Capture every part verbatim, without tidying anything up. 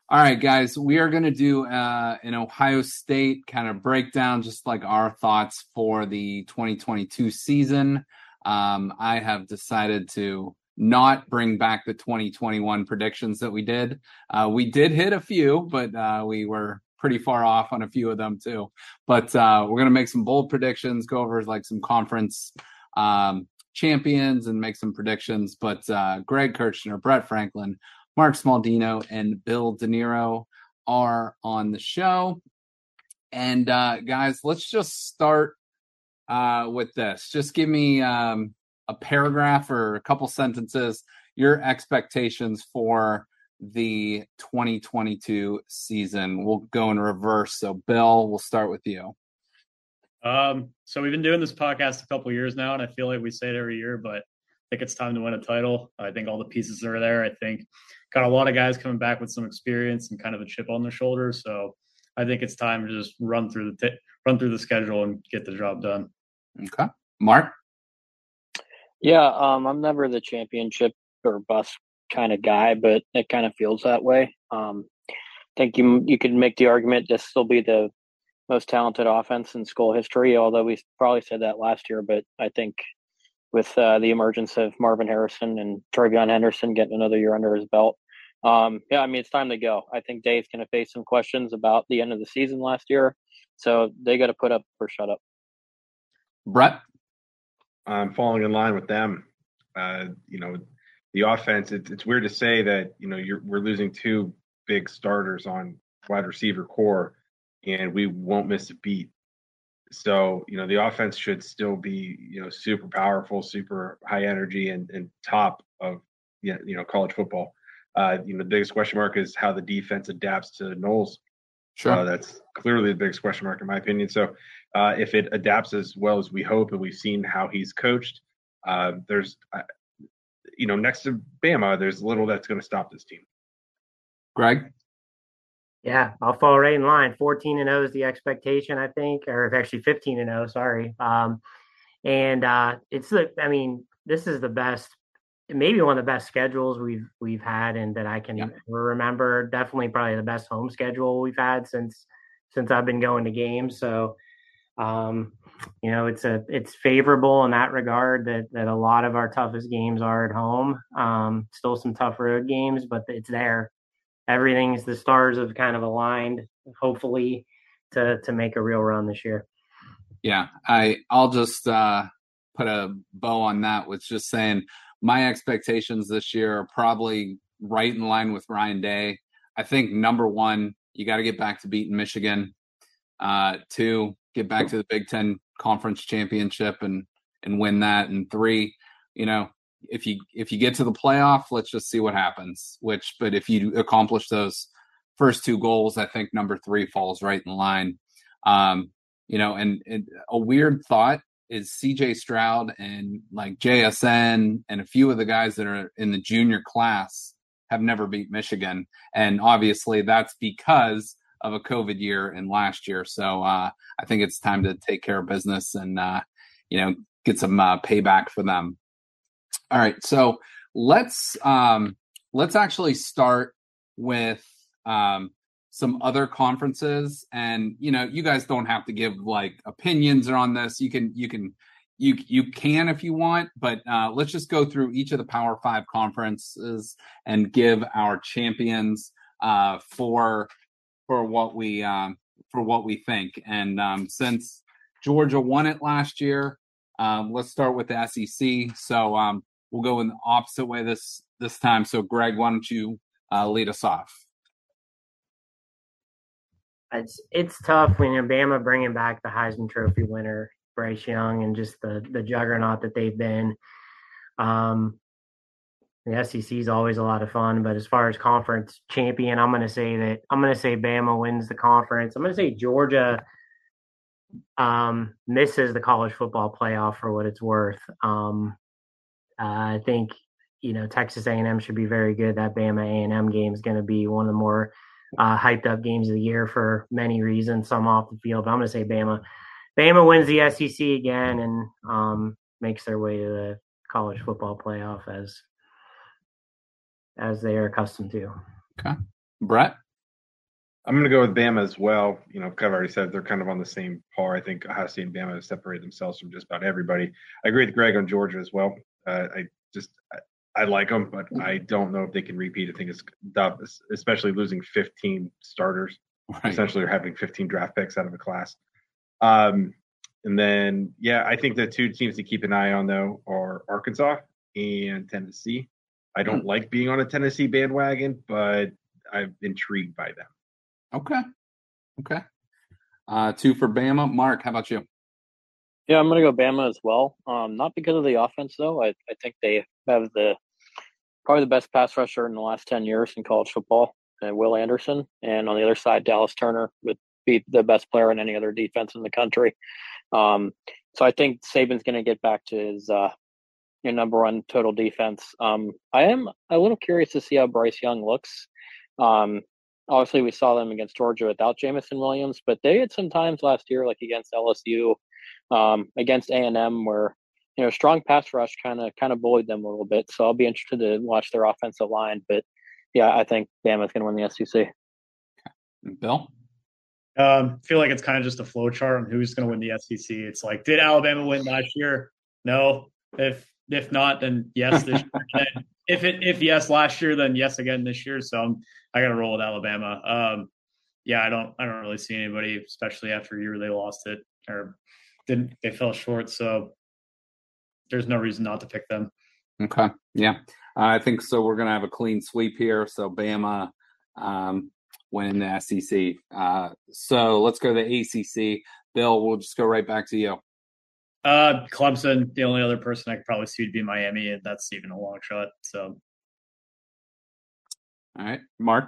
All right, guys, we are going to do uh, an Ohio State kind of breakdown, just like our thoughts for the twenty twenty-two season. Um, I have decided to not bring back the twenty twenty-one predictions that we did. Uh, we did hit a few, but uh, we were pretty far off on a few of them too. But uh, we're going to make some bold predictions, go over like some conference um, champions and make some predictions. But uh, Greg Kirchner, Brett Franklin, Mark Smaldino, and Bill De Niro are on the show. And uh, guys, let's just start uh, with this. Just give me um, a paragraph or a couple sentences, your expectations for the twenty twenty-two season. We'll go in reverse. So Bill, we'll start with you. Um, so we've been doing this podcast a couple years now, and I feel like we say it every year, but I think it's time to win a title. I think all the pieces are there. I think got a lot of guys coming back with some experience and kind of a chip on their shoulders. So I think it's time to just run through the t- run through the schedule and get the job done. Okay, Mark. Yeah, um, I'm never the championship or bust kind of guy, but it kind of feels that way. Um, I think you you could make the argument this will be the most talented offense in school history, although we probably said that last year. But I think with uh, the emergence of Marvin Harrison and TreVeyon Henderson getting another year under his belt, um, yeah, I mean, it's time to go. I think Dave's going to face some questions about the end of the season last year, so they got to put up or shut up. Brett? I'm falling in line with them. Uh, you know, the offense, it, it's weird to say that, you know, you're, we're losing two big starters on wide receiver core, and we won't miss a beat. So, you know, the offense should still be, you know, super powerful, super high energy and, and top of, you know, college football. Uh, you know, the biggest question mark is how the defense adapts to Knowles. Sure. Uh, that's clearly the biggest question mark in my opinion. So uh, if it adapts as well as we hope, and we've seen how he's coached, uh, there's, uh, you know, next to Bama, there's little that's going to stop this team. Greg? Yeah, I'll fall right in line. fourteen and oh is the expectation, I think, or actually fifteen and oh, sorry. Um, and uh, it's the, I mean, this is the best, maybe one of the best schedules we've we've had and that I can yeah. remember. Definitely probably the best home schedule we've had since since I've been going to games. So, um, you know, it's a it's favorable in that regard that that a lot of our toughest games are at home. Um, still some tough road games, but it's there. Everything's the stars have kind of aligned, hopefully, to to make a real run this year. Yeah, I I'll just uh, put a bow on that with just saying my expectations this year are probably right in line with Ryan Day. I think number one, you got to get back to beating Michigan. Uh, two, get back to the Big Ten Conference Championship and and win that. And three, you know, if you if you get to the playoff, let's just see what happens. Which, but if you accomplish those first two goals, I think number three falls right in line. Um, you know, and, and a weird thought is C J Stroud and like J S N and a few of the guys that are in the junior class have never beat Michigan. And obviously that's because of a COVID year and last year. So uh, I think it's time to take care of business and, uh, you know, get some uh, payback for them. All right. So let's, um, let's actually start with um, some other conferences. And, you know, you guys don't have to give like opinions on this. You can, you can, you, you can, if you want, but uh, let's just go through each of the Power Five conferences and give our champions uh, for, for what we, um, for what we think. And um, since Georgia won it last year, um, let's start with the S E C. So um, we'll go in the opposite way this, this time. So Greg, why don't you uh, lead us off? It's it's tough when Alabama bringing back the Heisman Trophy winner Bryce Young and just the the juggernaut that they've been. Um, the S E C is always a lot of fun, but as far as conference champion, I'm going to say that I'm going to say Bama wins the conference. I'm going to say Georgia um, misses the college football playoff for what it's worth. Um, uh, I think you know Texas A and M should be very good. That Bama A and M game is going to be one of the more Uh, hyped up games of the year for many reasons, some off the field. But I'm going to say Bama. Bama wins the S E C again and um, makes their way to the college football playoff as as they are accustomed to. Okay. Brett? I'm going to go with Bama as well. You know, I've already said they're kind of on the same par. I think Ohio State and Bama have separated themselves from just about everybody. I agree with Greg on Georgia as well. Uh, I just I, I like them, but I don't know if they can repeat. I think it's tough, especially losing fifteen starters. Right. Essentially, they're having fifteen draft picks out of a class. Um, and then, yeah, I think the two teams to keep an eye on, though, are Arkansas and Tennessee. I don't mm. like being on a Tennessee bandwagon, but I'm intrigued by them. Okay. Okay. Uh, two for Bama. Mark, how about you? Yeah, I'm going to go Bama as well. Um, not because of the offense, though. I, I think they have the probably the best pass rusher in the last ten years in college football, and Will Anderson. And on the other side, Dallas Turner would be the best player in any other defense in the country. Um, so I think Saban's going to get back to his uh, your number one total defense. Um, I am a little curious to see how Bryce Young looks. Um, Obviously, we saw them against Georgia without Jamison Williams, but they had some times last year, like against L S U, um, against A and M, where you know strong pass rush kind of kind of bullied them a little bit. So I'll be interested to watch their offensive line. But yeah, I think Bama's going to win the S E C. Bill, um, feel like it's kind of just a flow chart on who's going to win the S E C. It's like, did Alabama win last year? No. If if not, then yes this year. if it if yes last year, then yes again this year. So I'm, I got to roll with Alabama. Um, yeah, I don't I don't really see anybody, especially after a year they lost it or didn't they fell short. So there's no reason not to pick them. Okay, yeah, uh, I think so. We're gonna have a clean sweep here. So Bama um, winning the S E C. Uh, so let's go to the A C C. Bill, we'll just go right back to you. Uh, Clemson, the only other person I could probably see would be Miami, and that's even a long shot. So, all right, Mark.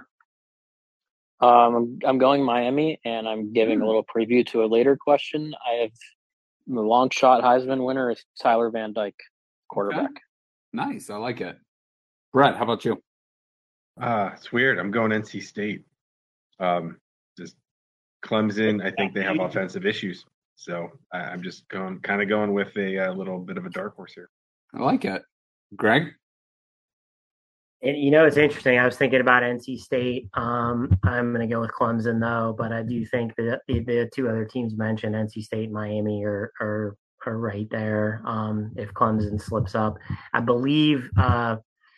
Um, I'm going Miami, and I'm giving mm. a little preview to a later question. I have the long shot Heisman winner is Tyler Van Dyke, quarterback. Okay. Nice, I like it. Brett, how about you? Uh, it's weird. I'm going N C State. Um, just Clemson. I think they have offensive issues. So I'm just going, kind of going with a, a little bit of a dark horse here. I like it. Greg? And, you know, it's interesting. I was thinking about N C State. Um, I'm going to go with Clemson, though. But I do think that the, the two other teams mentioned, N C State and Miami, are are, are right there. Um, if Clemson slips up, I believe uh,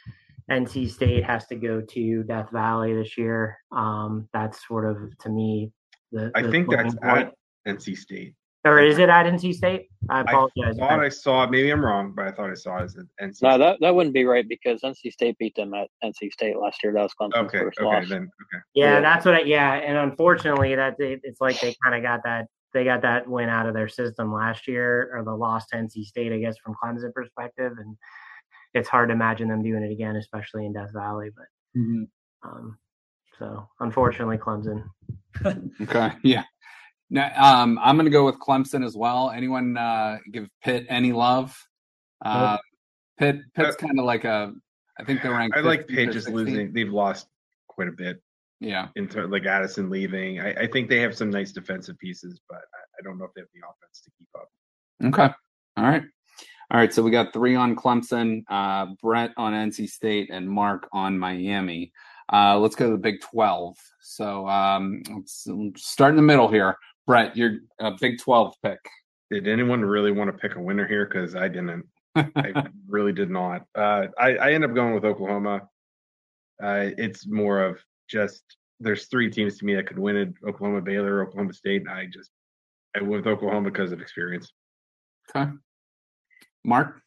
N C State has to go to Death Valley this year. Um, that's sort of, to me, the, the I think that's point. At N C State. Or is it at N C State? I apologize. I thought I saw it. Maybe I'm wrong, but I thought I saw it as N C State. No, that, that wouldn't be right because N C State beat them at N C State last year. That was Clemson's okay, first okay, loss. Then, okay. Yeah, yeah, that's what. I, yeah, and unfortunately, that it's like they kind of got that. They got that win out of their system last year, or the loss to N C State, I guess, from Clemson perspective, and it's hard to imagine them doing it again, especially in Death Valley. But mm-hmm. um, so, unfortunately, Clemson. Okay, yeah. Now, um, I'm going to go with Clemson as well. Anyone uh, give Pitt any love? Uh, Pitt, Pitt's kind of like a. I think they're ranked. I like Pitt just losing. They've lost quite a bit. Yeah, into like Addison leaving. I, I think they have some nice defensive pieces, but I, I don't know if they have the offense to keep up. Okay, all right, all right. So we got three on Clemson, uh, Brett on N C State, and Mark on Miami. Uh, let's go to the Big twelve. So um, let's start in the middle here. Brett, you're a Big twelve pick. Did anyone really want to pick a winner here? Because I didn't. I really did not. Uh, I, I end up going with Oklahoma. Uh, it's more of just there's three teams to me that could win it: Oklahoma, Baylor, Oklahoma State. And I just I went with Oklahoma because of experience. Okay, Mark.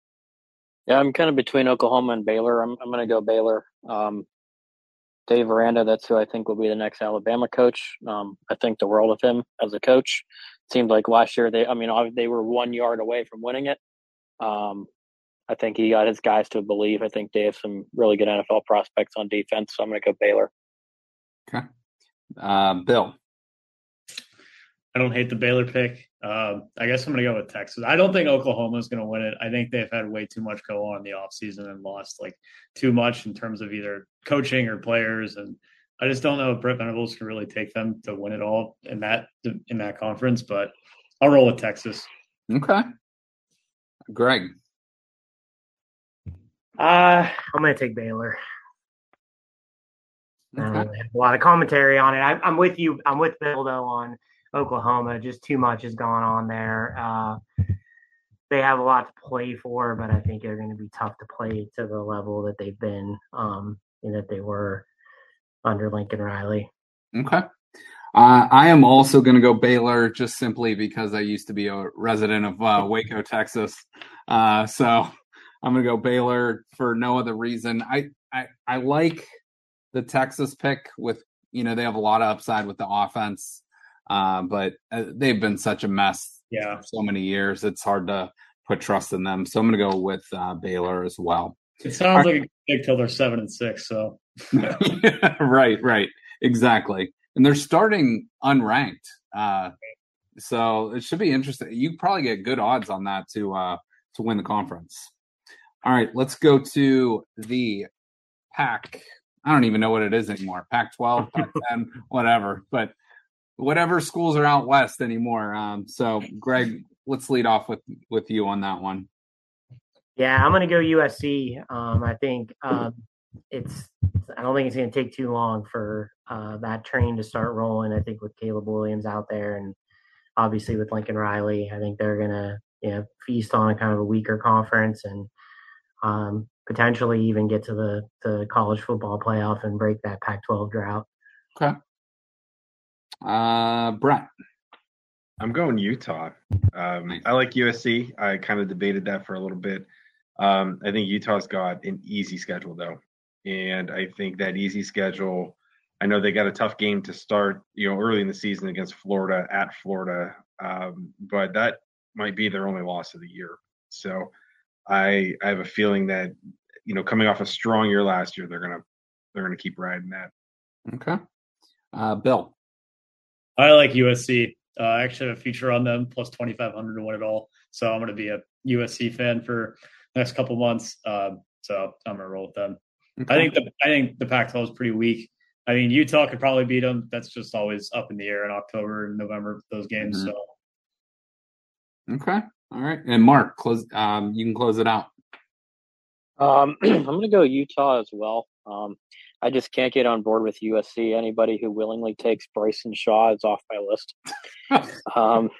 Yeah, I'm kind of between Oklahoma and Baylor. I'm I'm going to go Baylor. Um, Dave Aranda, that's who I think will be the next Alabama coach. Um, I think the world of him as a coach. It seemed like last year they, I mean, they were one yard away from winning it. Um, I think he got his guys to believe. I think they have some really good N F L prospects on defense, so I'm going to go Baylor. Okay. Uh, Bill. I don't hate the Baylor pick. Uh, I guess I'm going to go with Texas. I don't think Oklahoma is going to win it. I think they've had way too much go on in the offseason and lost like too much in terms of either coaching or players. And I just don't know if Brett Venables can really take them to win it all in that in that conference. But I'll roll with Texas. Okay. Greg. Uh, I'm going to take Baylor. I don't really have a lot of commentary on it. I, I'm with you. I'm with Bill though on Oklahoma. Just too much has gone on there. Uh, they have a lot to play for, but I think they're going to be tough to play to the level that they've been um, and that they were under Lincoln Riley. Okay. Uh, I am also going to go Baylor just simply because I used to be a resident of uh, Waco, Texas. Uh, so I'm going to go Baylor for no other reason. I, I, I like the Texas pick with, you know, they have a lot of upside with the offense, uh, but uh, they've been such a mess yeah. for so many years. It's hard to put trust in them. So I'm going to go with uh, Baylor as well. It sounds All like right. a pick till they're seven and six. So yeah, right, right. Exactly. And they're starting unranked. Uh, so it should be interesting. You probably get good odds on that to uh, to win the conference. All right, let's go to the Pac. I don't even know what it is anymore. Pac twelve, Pac ten, whatever. But whatever schools are out west anymore. Um, so, Greg, let's lead off with, with you on that one. Yeah, I'm going to go U S C. Um, I think um, it's – I don't think it's going to take too long for uh, that train to start rolling. I think with Caleb Williams out there and obviously with Lincoln Riley, I think they're going to you know feast on a kind of a weaker conference and um, potentially even get to the, the college football playoff and break that Pac twelve drought. Okay. Uh, Brett. I'm going Utah. Um, I like U S C. I kind of debated that for a little bit. Um, I think Utah's got an easy schedule, though. And I think that easy schedule, I know they got a tough game to start, you know, early in the season against Florida, at Florida. Um, but that might be their only loss of the year. So I I have a feeling that, you know, coming off a strong year last year, they're going to they're going to keep riding that. Okay. Uh, Bill. I like U S C. Uh, I actually have a feature on them, plus twenty-five hundred to win it all. So I'm going to be a U S C fan for the next couple months. Um, so I'm going to roll with them. Okay. I think the I think the Pac twelve is pretty weak. I mean, Utah could probably beat them. That's just always up in the air in October and November, those games. Mm-hmm. So. Okay. All right. And Mark, close. Um, you can close it out. Um, I'm going to go Utah as well. Um, I just can't get on board with U S C. Anybody who willingly takes Bryson Shaw is off my list. um,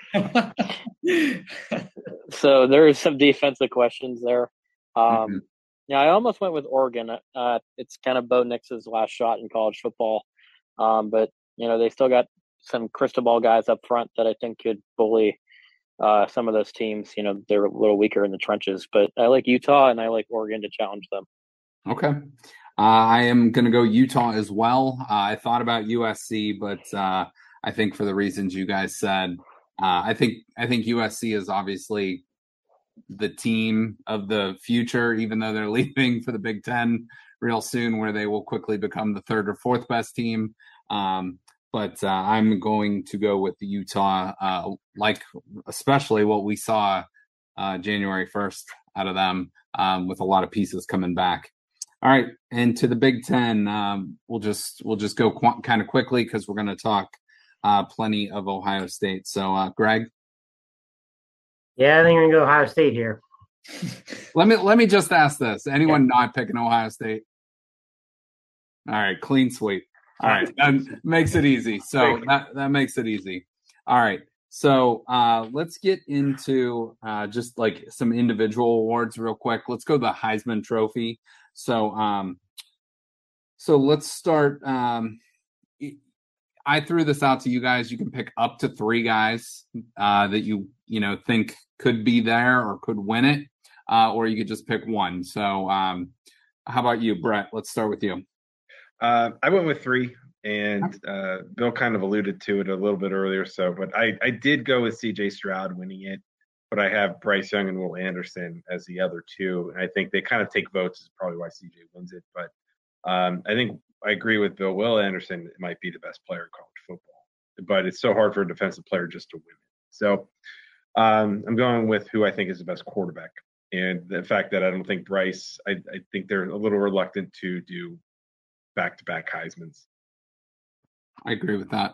so there is some defensive questions there. Um, mm-hmm. Yeah, I almost went with Oregon. Uh, it's kind of Bo Nix's last shot in college football. Um, but, you know, they still got some crystal ball guys up front that I think could bully uh, some of those teams. You know, they're a little weaker in the trenches. But I like Utah and I like Oregon to challenge them. Okay. Uh, I am going to go Utah as well. Uh, I thought about U S C, but uh, I think for the reasons you guys said, uh, I think I think U S C is obviously the team of the future, even though they're leaving for the Big Ten real soon, where they will quickly become the third or fourth best team. Um, but uh, I'm going to go with Utah, uh, like especially what we saw uh, January first out of them, um, with a lot of pieces coming back. All right, and to the Big Ten, um, we'll just we'll just go qu- kind of quickly because we're going to talk uh, plenty of Ohio State. So, uh, Greg, yeah, I think I'm going to go Ohio State here. let me let me just ask this: anyone yeah. not picking Ohio State? All right, clean sweep. All right, that makes it easy. So that that makes it easy. All right, so uh, let's get into uh, just like some individual awards real quick. Let's go to the Heisman Trophy. So, um, so let's start. Um, I threw this out to you guys. You can pick up to three guys uh, that you you know think could be there or could win it, uh, or you could just pick one. So, um, how about you, Brett? Let's start with you. Uh, I went with three, and uh, Bill kind of alluded to it a little bit earlier. So, but I I did go with C J Stroud winning it. But I have Bryce Young and Will Anderson as the other two. And I think they kind of take votes is probably why C J wins it. But um, I think I agree with Bill. Will Anderson might be the best player in college football. But it's so hard for a defensive player just to win it. So um, I'm going with who I think is the best quarterback. And the fact that I don't think Bryce, I, I think they're a little reluctant to do back-to-back Heismans. I agree with that.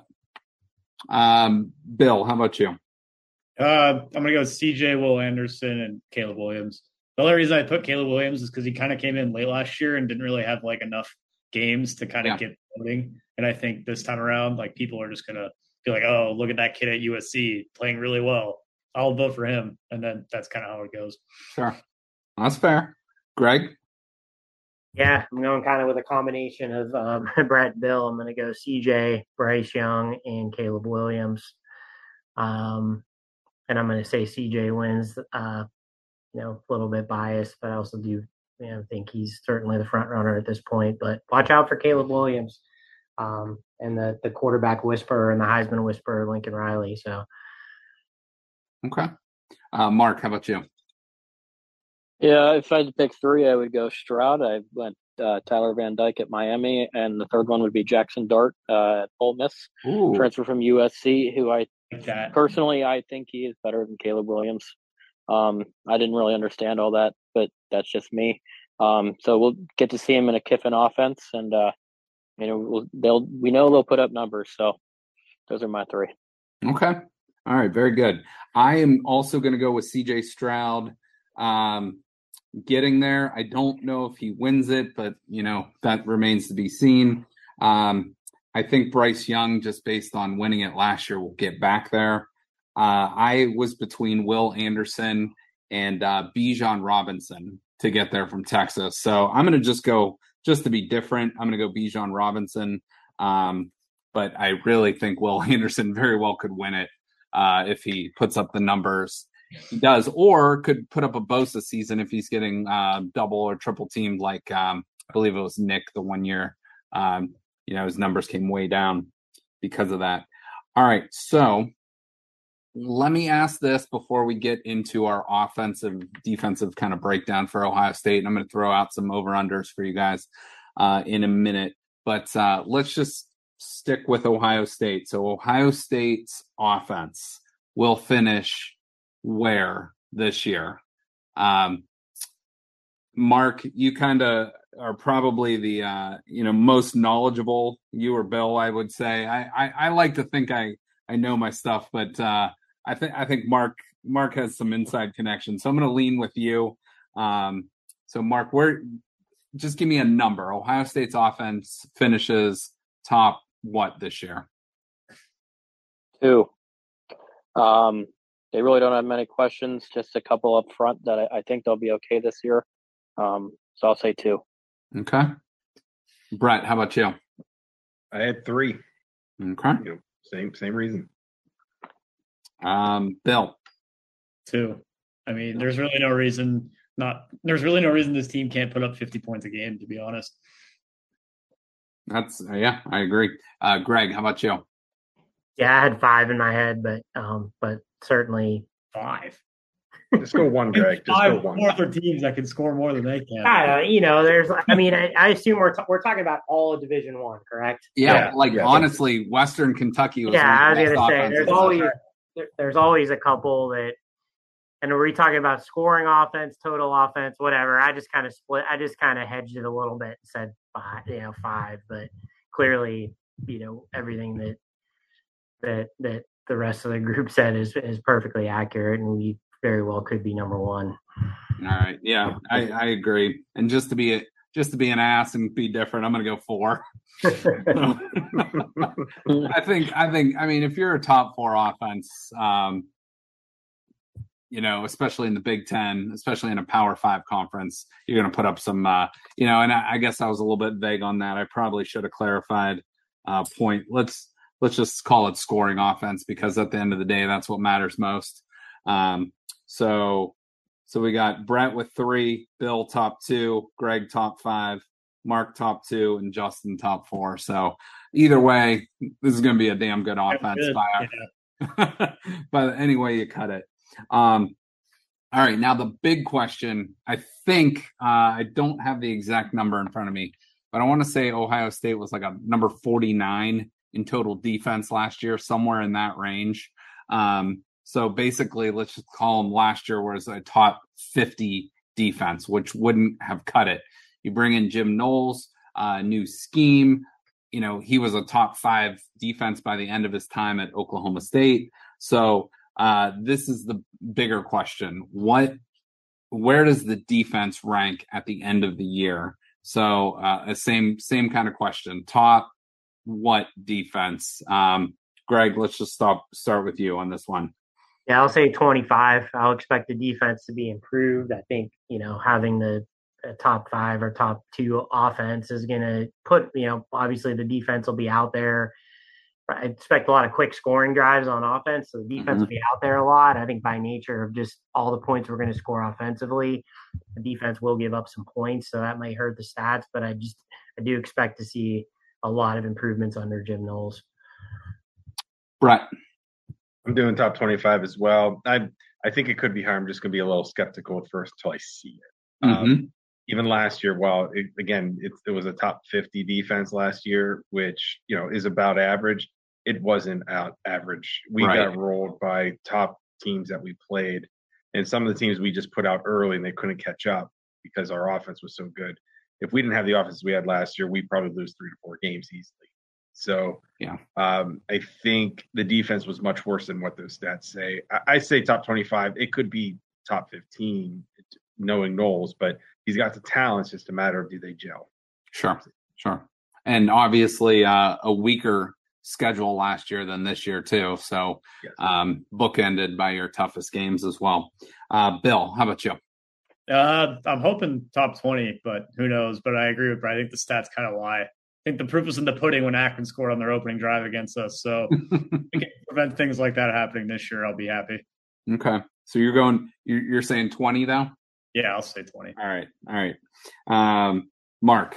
Um, Bill, how about you? Uh, I'm going to go with C J, Will Anderson, and Caleb Williams. The only reason I put Caleb Williams is because he kind of came in late last year and didn't really have like enough games to kind of Yeah. get voting. And I think this time around, like people are just gonna be like, "Oh, look at that kid at U S C playing really well. I'll vote for him." And then that's kind of how it goes. Sure. That's fair. Greg? Yeah, I'm going kind of with a combination of um, Brett and Bill. I'm going to go C J, Bryce Young, and Caleb Williams. Um, and I'm going to say C J wins. Uh, you know, a little bit biased, but I also do you know, think he's certainly the front runner at this point. But watch out for Caleb Williams um, and the the quarterback whisperer and the Heisman whisperer, Lincoln Riley. So, Okay. Uh, Mark, how about you? Yeah, if I had to pick three, I would go Stroud. I went uh, Tyler Van Dyke at Miami, and the third one would be Jackson Dart uh, at Ole Miss, Ooh. transfer from U S C, who I Like that. personally I think he is better than Caleb Williams. Um, I didn't really understand all that, but that's just me. Um, so we'll get to see him in a Kiffin offense, and uh, you know we'll, they'll we know they'll put up numbers. So those are my three. Okay. All right. Very good. I am also going to go with C J Stroud. Um, getting there. I don't know if he wins it, but, you know, that remains to be seen. Um, I think Bryce Young, just based on winning it last year, will get back there. Uh, I was between Will Anderson and uh, Bijan Robinson to get there from Texas. So I'm going to just go, just to be different, I'm going to go Bijan Robinson. Um, but I really think Will Anderson very well could win it uh, if he puts up the numbers he does, or could put up a Bosa season if he's getting uh, double or triple teamed like um, I believe it was Nick the one year. Um, you know, his numbers came way down because of that. All right, so let me ask this before we get into our offensive, defensive kind of breakdown for Ohio State. And I'm going to throw out some over-unders for you guys uh, in a minute. But uh, let's just stick with Ohio State. So Ohio State's offense will finish where this year? Um, Mark, you kind of are probably the uh, you know most knowledgeable. You or Bill, I would say. I, I, I like to think I, I know my stuff, but uh, I think I think Mark Mark has some inside connection. So I'm going to lean with you. Um, so Mark, where just give me a number. Ohio State's offense finishes top what this year? Two. Um, they really don't have many questions. Just a couple up front that I, I think they'll be okay this year. Um, so I'll say two. Okay. Brett, how about you? I had three. Okay. You know, same same reason. Um, Bill. Two. I mean, there's really no reason not. There's really no reason this team can't put up fifty points a game. To be honest. That's uh, yeah, I agree. Uh, Greg, how about you? yeah, I had five in my head, but um, but certainly Five. Just go one, Greg. Just go Five one. more other teams that can score more than they can. I don't know, you know, there's. I mean, I, I assume we're t- we're talking about all of Division One, correct? Yeah, Yeah, like yeah. honestly, Western Kentucky was. Yeah, I was one of the gonna best say offenses there's out always there. there, there's always a couple that. And are we talking about scoring offense, total offense, whatever? I just kind of split. I just kind of hedged it a little bit and said five, you know, five. But clearly, you know, everything that that that the rest of the group said is is perfectly accurate, and we very well could be number one. All right, yeah, I, I agree. And just to be a, just to be an ass and be different, I'm going to go four. I think I think I mean if you're a top four offense, um, you know, especially in the Big Ten, especially in a Power Five conference, you're going to put up some, uh, you know. And I, I guess I was a little bit vague on that. I probably should have clarified. Uh, point. Let's let's just call it scoring offense because at the end of the day, that's what matters most. Um, so so we got Brett with three, Bill top two, Greg top five, Mark top two, and Justin top four. So either way, this is going to be a damn good offense Good. by, Yeah. by any way you cut it. Um, all right, now the big question, I think uh, I don't have the exact number in front of me, but I want to say Ohio State was like a number forty-nine in total defense last year, somewhere in that range. Um, so basically, let's just call them last year was a top fifty defense, which wouldn't have cut it. You bring in Jim Knowles, uh, new scheme. You know, he was a top five defense by the end of his time at Oklahoma State. So uh, this is the bigger question. What, where does the defense rank at the end of the year? So uh, a same same kind of question. Top what defense? Um, Greg, let's just stop start with you on this one. Yeah, I'll say twenty-five. I'll expect the defense to be improved. I think, you know, having the uh, top five or top two offense is going to put, you know, obviously the defense will be out there. I expect a lot of quick scoring drives on offense. So the defense mm-hmm. will be out there a lot. I think by nature of just all the points we're going to score offensively, the defense will give up some points. So that might hurt the stats, but I just, I do expect to see a lot of improvements under Jim Knowles. Brett. I'm doing top twenty-five as well. I I think it could be higher. I'm just going to be a little skeptical at first until I see it. Mm-hmm. Um, even last year, well, it, again, it, it was a top fifty defense last year, which, you know, is about average. It wasn't out average. We right. got rolled by top teams that we played. And some of the teams we just put out early and they couldn't catch up because our offense was so good. If we didn't have the offense we had last year, we'd probably lose three to four games easily. So yeah, um, I think the defense was much worse than what those stats say. I, I say top twenty-five. It could be top fifteen, knowing Knowles, but he's got the talent. It's just a matter of do they gel. Sure, sure. And obviously uh, a weaker schedule last year than this year too. So yes. um, bookended by your toughest games as well. Uh, Bill, how about you? Uh, I'm hoping top twenty, but who knows? But I agree with Brad. I think the stats kind of lie. I think the proof was in the pudding when Akron scored on their opening drive against us. So if we can prevent things like that happening this year, I'll be happy. Okay. So you're going, you're saying twenty though? Yeah, I'll say twenty. All right. All right. Um, Mark.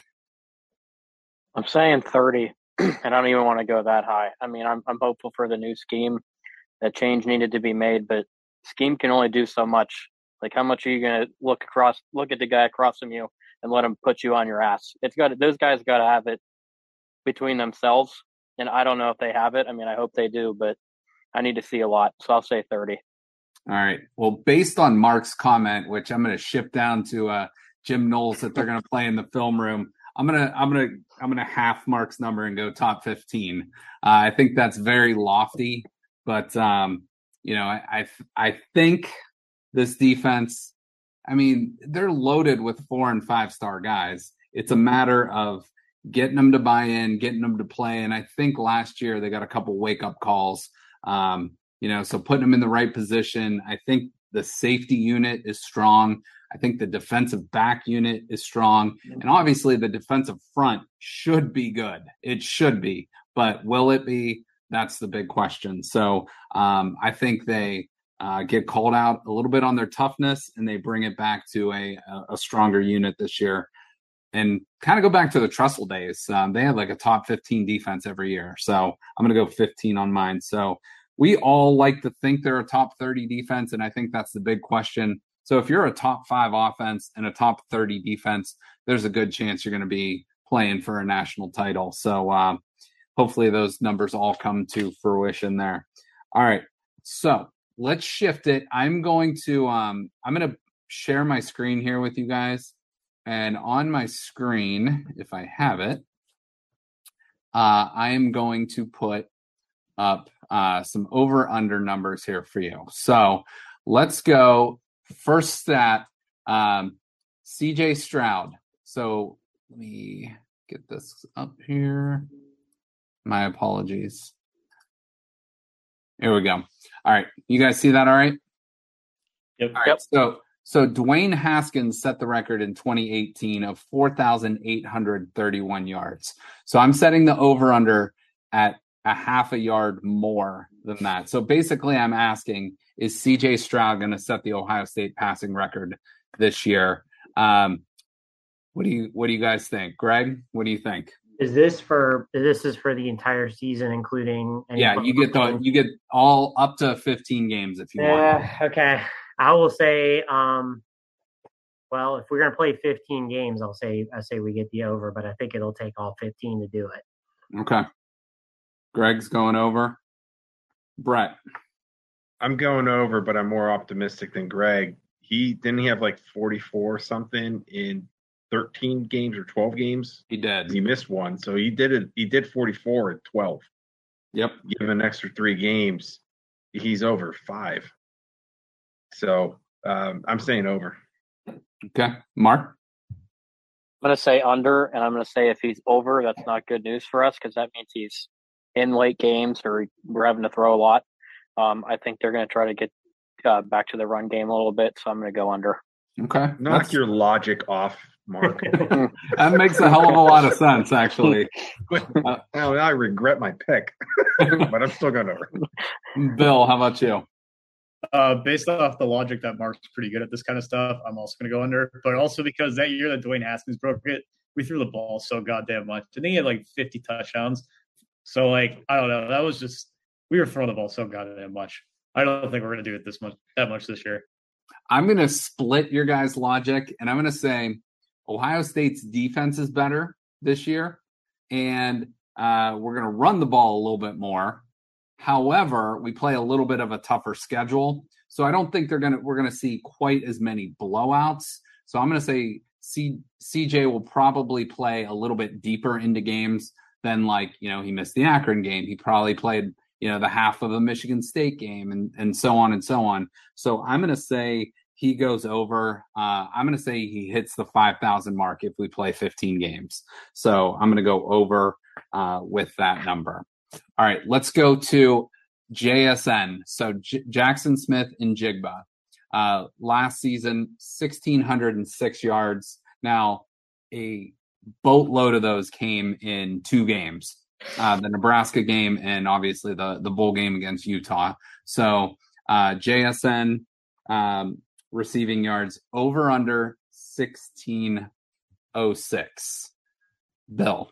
I'm saying thirty. And I don't even want to go that high. I mean, I'm I'm hopeful for the new scheme. That change needed to be made, but scheme can only do so much. Like, how much are you going to look across, look at the guy across from you and let him put you on your ass? It's got to, those guys got to have it between themselves, and I don't know if they have it. I mean, I hope they do, but I need to see a lot, so I'll say thirty. All right. Well, based on Mark's comment, which I'm going to ship down to uh, Jim Knowles that they're going to play in the film room, I'm gonna I'm gonna I'm gonna half Mark's number and go top fifteen. Uh, I think that's very lofty, but um, you know, I, I I think this defense. I mean, they're loaded with four and five star guys. It's a matter of getting them to buy in, getting them to play. And I think last year they got a couple wake up calls, um, you know, so putting them in the right position. I think the safety unit is strong. I think the defensive back unit is strong. And obviously the defensive front should be good. It should be, but will it be? That's the big question. So um, I think they uh, get called out a little bit on their toughness and they bring it back to a, a stronger unit this year. And kind of go back to the Tressel days. Um, they had like a top fifteen defense every year. So I'm going to go fifteen on mine. So we all like to think they're a top thirty defense. And I think that's the big question. So if you're a top five offense and a top thirty defense, there's a good chance you're going to be playing for a national title. So um, hopefully those numbers all come to fruition there. All right. So let's shift it. I'm going to, um, I'm going to share my screen here with you guys. And on my screen, if I have it, uh, I am going to put up uh, some over-under numbers here for you. So let's go. First stat, um, C J Stroud. So let me get this up here. My apologies. Here we go. All right. You guys see that all right? Yep. All right. Yep. So So Dwayne Haskins set the record in twenty eighteen of four thousand eight hundred thirty-one yards. So I'm setting the over-under at a half a yard more than that. So basically I'm asking, is C J Stroud going to set the Ohio State passing record this year? Um, what do you What do you guys think, Greg? What do you think? Is this for this is for the entire season, including? Any yeah, you get the you get all up to fifteen games if you yeah, want. Okay. I will say, um, well, if we're going to play fifteen games, I'll say I say we get the over, but I think it'll take all fifteen to do it. Okay. Greg's going over. Brett. I'm going over, but I'm more optimistic than Greg. He didn't he have like forty-four something in thirteen games or twelve games? He did. He missed one, so he did it. He did forty-four at twelve. Yep. Give him an extra three games, he's over five. So um, I'm saying over. Okay. Mark? I'm going to say under, and I'm going to say if he's over, that's not good news for us because that means he's in late games or we're having to throw a lot. Um, I think they're going to try to get uh, back to the run game a little bit, so I'm going to go under. Okay. Knock That's, your logic off, Mark. that makes a hell of a lot of sense, actually. Uh, now I regret my pick, but I'm still going over. Bill, how about you? Uh, based off the logic that Mark's pretty good at this kind of stuff, I'm also going to go under. But also because that year that Dwayne Haskins broke it, we threw the ball so goddamn much. I think he had like fifty touchdowns. So, like, I don't know. That was just – we were throwing the ball so goddamn much. I don't think we're going to do it this much, that much this year. I'm going to split your guys' logic, and I'm going to say Ohio State's defense is better this year, and uh, we're going to run the ball a little bit more. However, we play a little bit of a tougher schedule, so I don't think they're going to. We're going to see quite as many blowouts. So I'm going to say C, CJ will probably play a little bit deeper into games than, like, you know, he missed the Akron game. He probably played, you know, the half of the Michigan State game, and and so on and so on. So I'm going to say he goes over. Uh, I'm going to say he hits the five thousand mark if we play fifteen games. So I'm going to go over uh, with that number. All right, let's go to J S N. So J- Jackson Smith and Jigba. Uh, last season, one thousand six hundred six yards. Now, a boatload of those came in two games. Uh, the Nebraska game and obviously the, the bowl game against Utah. So uh, J S N um, receiving yards over under sixteen oh six. Bill.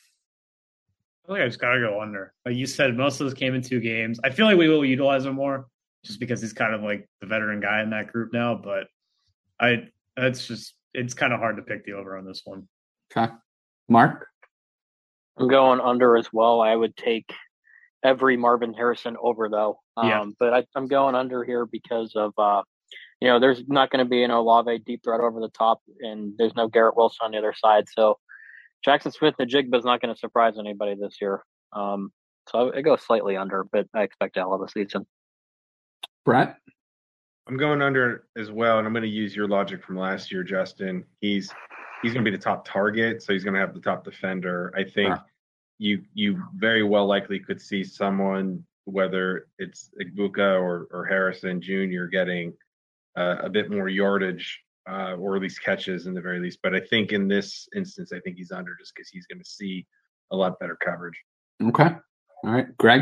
I think I just got to go under. Like you said, most of those came in two games. I feel like we will utilize him more just because he's kind of like the veteran guy in that group now. But I, that's just, it's kind of hard to pick the over on this one. Okay. Mark? I'm going under as well. I would take every Marvin Harrison over, though. Um, yeah. But I, I'm going under here because of, uh, you know, there's not going to be an Olave deep threat over the top, and there's no Garrett Wilson on the other side. So Jackson Smith and Jigba is not going to surprise anybody this year. Um, so I go slightly under, but I expect a hell of a season. Brett? I'm going under as well, and I'm going to use your logic from last year, Justin. He's he's going to be the top target, so he's going to have the top defender. I think Sure. you you very well likely could see someone, whether it's Igbuka or, or Harrison Junior, getting uh, a bit more yardage uh, or at least catches in the very least. But I think in this instance, I think he's under just because he's going to see a lot better coverage. Okay. All right. Greg?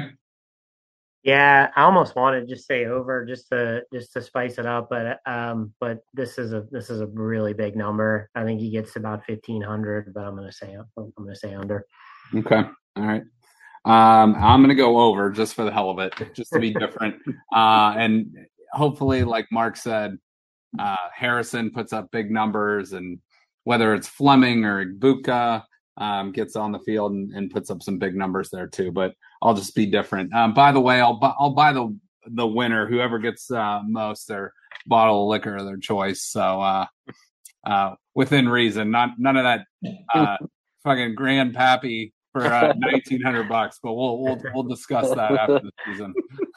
Yeah, I almost wanted to just say over just to just to spice it up, but um, but this is a this is a really big number. I think he gets about fifteen hundred, but I'm going to say I'm going to say under. Okay. All right. Um, I'm going to go over just for the hell of it, just to be different. Uh, and hopefully, like Mark said, uh, Harrison puts up big numbers, and whether it's Fleming or Igbuka um, gets on the field and, and puts up some big numbers there too. But I'll just be different. Um, by the way, I'll bu- I'll buy the the winner, whoever gets uh, most, their bottle of liquor of their choice. So uh, uh, within reason, not none of that uh, fucking Grand Pappy for uh, nineteen hundred bucks. But we'll we'll we'll discuss that after the season.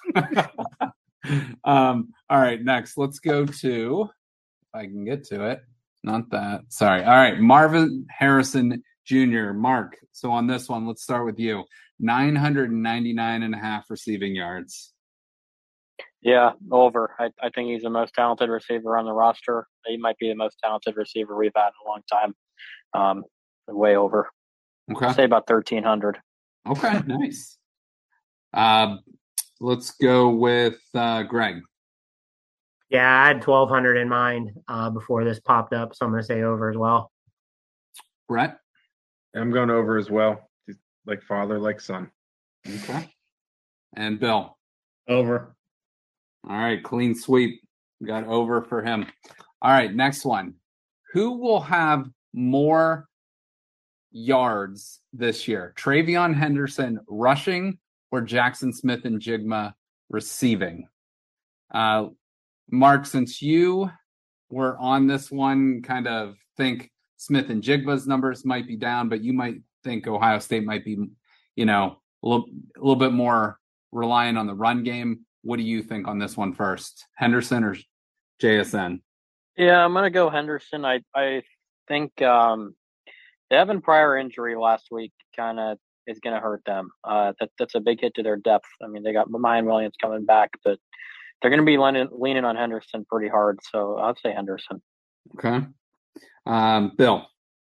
um, all right, next let's go to, if I can get to it. Not that. Sorry. All right, Marvin Harrison Junior Mark. So on this one, let's start with you. nine hundred ninety-nine and a half receiving yards. Yeah, over. I, I think he's the most talented receiver on the roster. He might be the most talented receiver we've had in a long time. Um, way over. Okay. I'd say about thirteen hundred. Okay, nice. Uh, let's go with uh, Greg. Yeah, I had twelve hundred in mind uh, before this popped up, so I'm going to say over as well. Brett? I'm going over as well. He's like father, like son. Okay. And Bill? Over. All right, clean sweep. We got over for him. All right, next one. Who will have more yards this year? Travion Henderson rushing or Jackson Smith and Jigma receiving? Uh, Mark, since you were on this one, kind of think Smith and Jigba's numbers might be down, but you might think Ohio State might be, you know, a little, a little bit more reliant on the run game. What do you think on this one first? Henderson or J S N? Yeah, I'm going to go Henderson. I I think um, the Evan Pryor injury last week kind of is going to hurt them. Uh, that that's a big hit to their depth. I mean, they got Mayan Williams coming back, but they're going to be leaning, leaning on Henderson pretty hard. So I'd say Henderson. Okay. Um, Bill.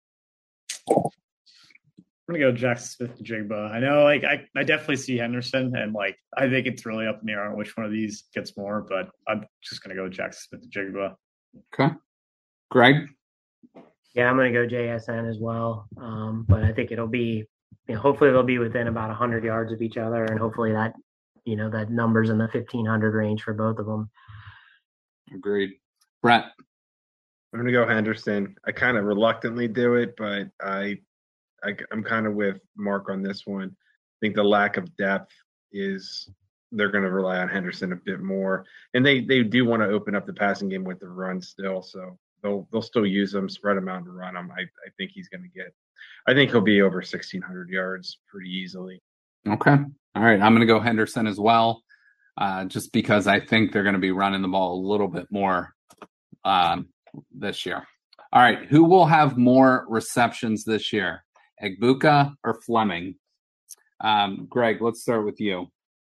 I'm gonna go Jackson Smith-Njigba. I know, like, I, I definitely see Henderson, and like, I think it's really up in the air on which one of these gets more, but I'm just gonna go Jackson Smith-Njigba. Okay. Greg. Yeah, I'm going to go J S N as well. Um, but I think it'll be, you know, hopefully they'll be within about one hundred yards of each other, and hopefully that, you know, that number's in the fifteen hundred range for both of them. Agreed. Brett. I'm going to go Henderson. I kind of reluctantly do it, but I, I, I'm kind of with Mark on this one. I think the lack of depth is they're going to rely on Henderson a bit more, and they they do want to open up the passing game with the run still, so they'll they'll still use them, spread them out, and run them. I I think he's going to get. I think he'll be over sixteen hundred yards pretty easily. Okay. All right. I'm going to go Henderson as well, uh, just because I think they're going to be running the ball a little bit more um, this year. All right. Who will have more receptions this year, Egbuka or Fleming? Um, Greg, let's start with you.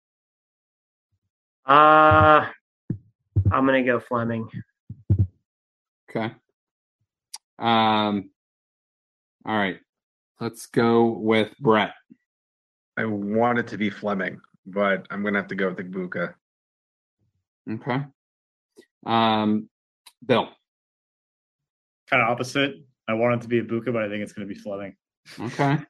Uh, I'm going to go Fleming. Okay. Um. All right. Let's go with Brett. I want it to be Fleming, but I'm going to have to go with Egbuka. Okay. Um, Bill. Kind of opposite. I want it to be Egbuka, but I think it's going to be Fleming. Okay.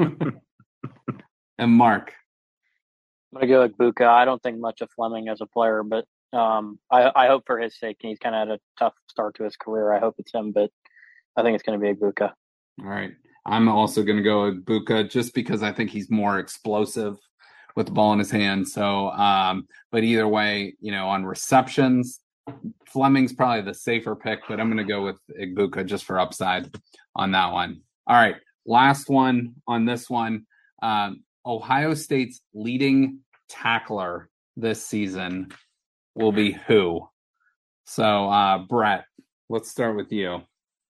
And Mark. I'm going to go with Egbuka. I don't think much of Fleming as a player, but um, I, I hope for his sake, he's kind of had a tough start to his career. I hope it's him, but I think it's going to be Egbuka. All right. I'm also going to go with Egbuka just because I think he's more explosive with the ball in his hand. So, um, but either way, you know, on receptions, Fleming's probably the safer pick, but I'm going to go with Egbuka just for upside on that one. All right. Last one on this one. Um, Ohio State's leading tackler this season will be who? So, uh, Brett, let's start with you.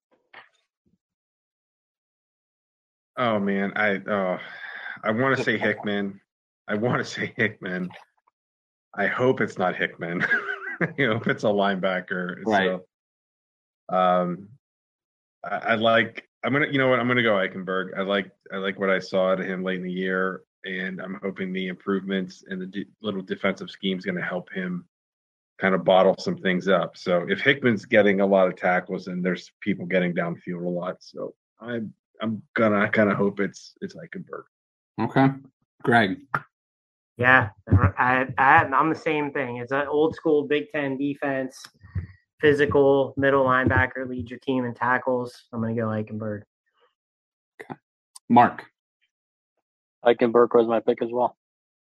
Oh man, I oh, I want to say Hickman. I want to say Hickman. I hope it's not Hickman. You know, if it's a linebacker. Right. So, um, I, I like. I'm gonna. You know what? I'm gonna go Eichenberg. I like. I like what I saw out of him late in the year, and I'm hoping the improvements and the de- little defensive scheme is going to help him kind of bottle some things up. So if Hickman's getting a lot of tackles, and there's people getting downfield a lot, so I'm. I'm gonna I kind of hope it's it's Eichenberg. Okay, Greg. Yeah, I, I I'm the same thing. It's an old school Big Ten defense, physical middle linebacker leads your team in tackles. I'm gonna go Eichenberg. Okay, Mark. Eichenberg was my pick as well.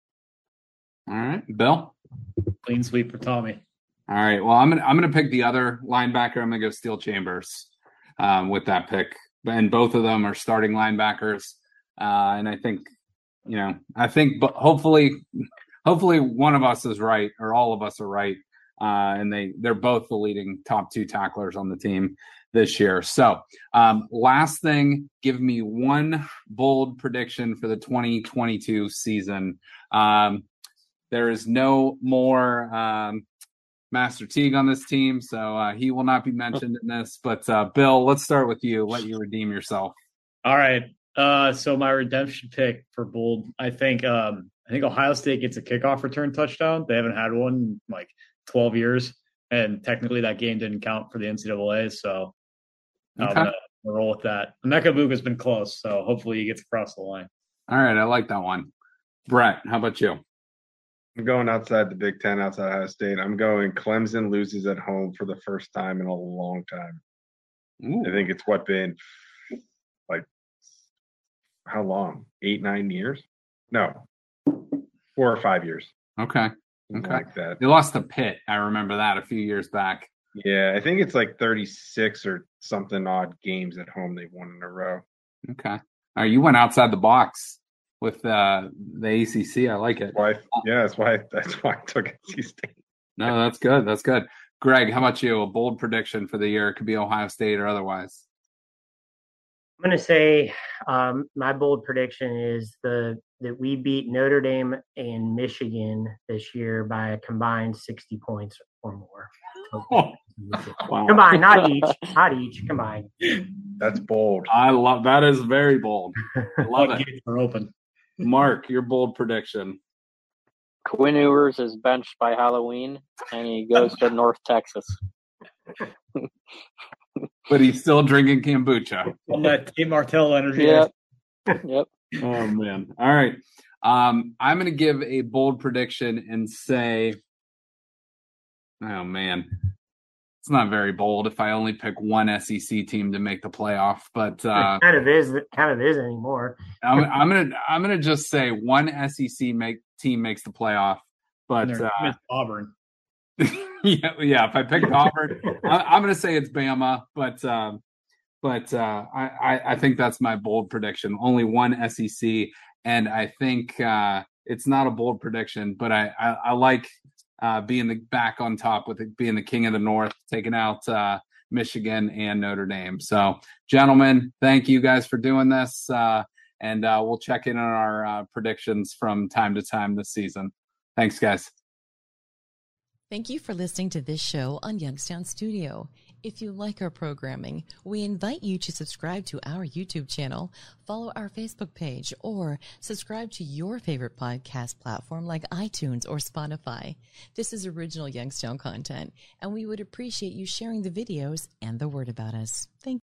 All right, Bill. Clean sweep for Tommy. All right. Well, I'm gonna I'm gonna pick the other linebacker. I'm gonna go Steel Chambers um, with that pick. And both of them are starting linebackers. Uh, and I think, you know, I think but hopefully, hopefully one of us is right or all of us are right. Uh, and they, they're both the leading top two tacklers on the team this year. So um, last thing, give me one bold prediction for the twenty twenty-two season. Um, there is no more um, Master Teague on this team, so uh, he will not be mentioned in this. But uh, Bill, let's start with you. Let you redeem yourself. All right. Uh, so my redemption pick for bold, I think um, I think Ohio State gets a kickoff return touchdown. They haven't had one in like twelve years, and technically that game didn't count for the N C double A. So I'm Okay. gonna roll with that. Emeka Buka's been close, so hopefully he gets across the line. All right, I like that one. Brett, how about you? I'm going outside the Big Ten, outside Ohio State. I'm going Clemson loses at home for the first time in a long time. Ooh. I think it's what been like how long? Eight, nine years? No, four or five years. Okay. Something Okay. like that. They lost to Pitt. I remember that a few years back. Yeah, I think it's like thirty-six or something odd games at home they've won in a row. Okay. All right, you went outside the box with uh, the A C C. I like it. Why? Yeah, that's why. That's why I took N C State. No, that's good. That's good. Greg, how about you? A bold prediction for the year? It could be Ohio State or otherwise. I'm going to say um, my bold prediction is the that we beat Notre Dame and Michigan this year by a combined sixty points or more. Oh, wow. Combined, not each, not each, combined. That's bold. I love that. Is very bold. I love it. Gates are open. Mark, your bold prediction. Quinn Ewers is benched by Halloween, and he goes to North Texas. But he's still drinking kombucha. On that Tate Martell energy. Yep. Yep. Oh, man. All right. Um, I'm going to give a bold prediction and say, oh, man. It's not very bold if I only pick one S E C team to make the playoff, but uh, it kind of is. It kind of is anymore. I'm, I'm gonna I'm gonna just say one S E C make, team makes the playoff, but uh, Auburn. yeah, yeah. If I pick Auburn, I, I'm gonna say it's Bama, but um, but uh, I, I I think that's my bold prediction. Only one S E C, and I think uh, it's not a bold prediction, but I I, I like. Uh, being the back on top with it, being the king of the North, taking out uh, Michigan and Notre Dame. So, gentlemen, thank you guys for doing this, uh, and uh, we'll check in on our uh, predictions from time to time this season. Thanks, guys. Thank you for listening to this show on Youngstown Studio. If you like our programming, we invite you to subscribe to our YouTube channel, follow our Facebook page, or subscribe to your favorite podcast platform like iTunes or Spotify. This is original Youngstown content, and we would appreciate you sharing the videos and the word about us. Thank you.